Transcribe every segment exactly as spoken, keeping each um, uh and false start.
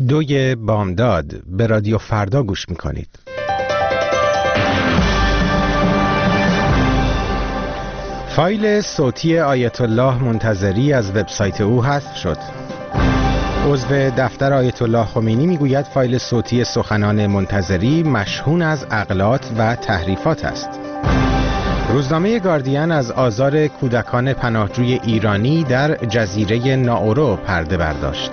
دوی بامداد به رادیو فردا گوش میکنید. فایل صوتی آیت الله منتظری از وبسایت او حذف شد. عضو دفتر آیت الله خمینی میگوید فایل صوتی سخنان منتظری مشحون از اغلاط و تحریفات است. روزنامه گاردین از آزار کودکان پناهجوی ایرانی در جزیره ناورو پرده برداشت.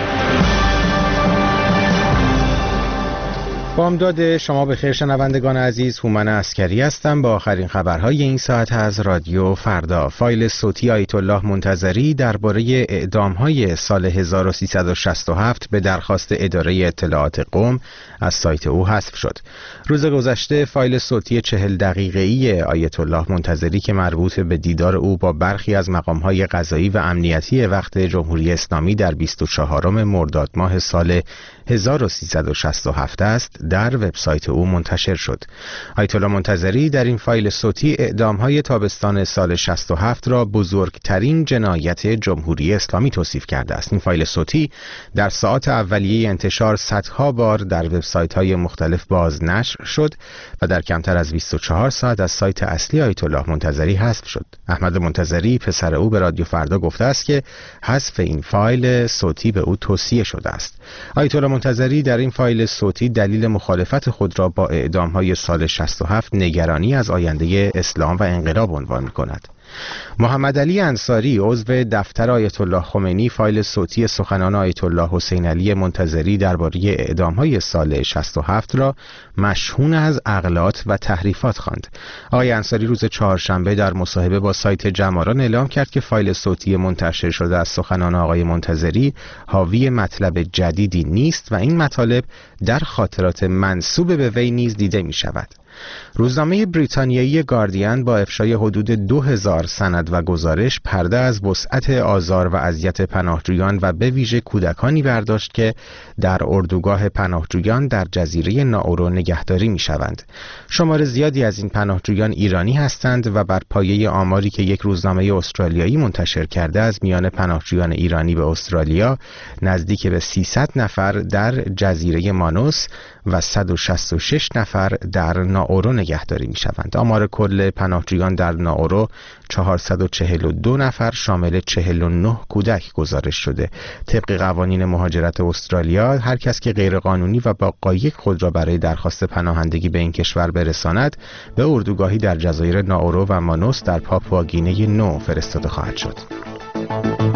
بامداد شما بخیر شنوندگان عزیز، هومن عسکری هستم با آخرین خبرهای این ساعت از رادیو فردا. فایل صوتی آیت الله منتظری درباره اعدام‌های سال هزار و سیصد و شصت و هفت به درخواست اداره اطلاعات قم از سایت او حذف شد. روز گذشته فایل صوتی چهل دقیقه‌ای آیت الله منتظری که مربوط به دیدار او با برخی از مقام‌های قضایی و امنیتی وقت جمهوری اسلامی در بیست و چهارم مرداد ماه سال هزار و سیصد و شصت و هفت است در وبسایت او منتشر شد. آیت الله منتظری در این فایل صوتی اعدام‌های تابستان سال شصت و هفت را بزرگترین جنایت جمهوری اسلامی توصیف کرده است. این فایل صوتی در ساعات اولیه انتشار صدها بار در وبسایت‌های مختلف بازنشر شد و در کمتر از بیست و چهار ساعت از سایت اصلی آیت الله منتظری حذف شد. احمد منتظری پسر او به رادیو فردا گفته است که حذف این فایل صوتی به او توصیه شده است. آیت الله منتظری در این فایل صوتی دلیل مخالفت خود را با اعدام‌های سال شصت و هفت نگرانی از آینده اسلام و انقلاب عنوان می‌کند. محمد علی انصاری عضو دفتر آیت الله خمینی فایل صوتی سخنان آیت الله حسین علی منتظری درباره اعدام‌های سال شصت و هفت را مشحون از اغلاط و تحریفات خواند. آقای انصاری روز چهارشنبه در مصاحبه با سایت جماران اعلام کرد که فایل صوتی منتشر شده از سخنان آقای منتظری حاوی مطلب جدیدی نیست و این مطالب در خاطرات منسوب به وی نیز دیده می‌شود. روزنامه بریتانیایی گاردین با افشای حدود دو هزار سند و گزارش پرده از وسعت آزار و اذیت پناهجویان و به ویژه کودکانی برداشت که در اردوگاه پناهجویان در جزیره ناورو نگهداری می‌شوند. شمار زیادی از این پناهجویان ایرانی هستند و بر پایه آماری که یک روزنامه استرالیایی منتشر کرده از میان پناهجویان ایرانی به استرالیا نزدیک به سیصد نفر در جزیره مانوس و صد و شصت و شش نفر در ناورو نگهداری می شوند. آمار کل پناهجویان در ناورو چهارصد و چهل و دو نفر شامل چهل و نه کودک گزارش شده. طبق قوانین مهاجرت استرالیا هر کس که غیرقانونی و با قایق خود را برای درخواست پناهندگی به این کشور برساند به اردوگاهی در جزایر ناورو و مانوس در پاپوآگینه نو فرستاده خواهد شد.